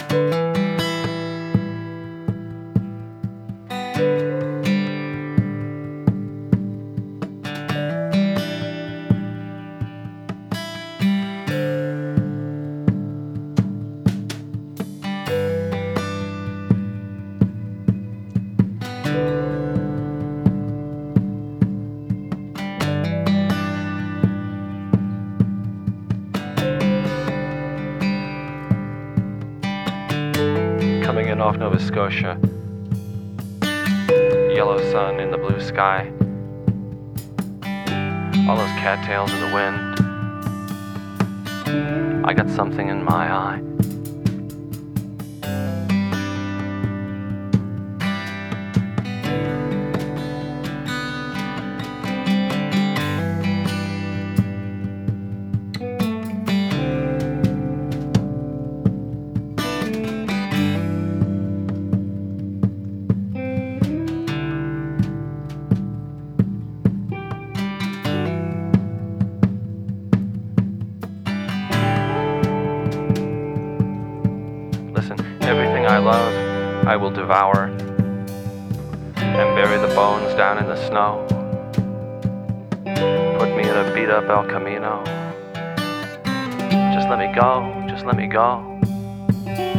Coming in off Nova Scotia, yellow sun in the blue sky, all those cattails in the wind. I got something in my eye. Everything I love, I will devour, and bury the bones down in the snow. Put me in a beat-up El Camino. Just let me go, just let me go.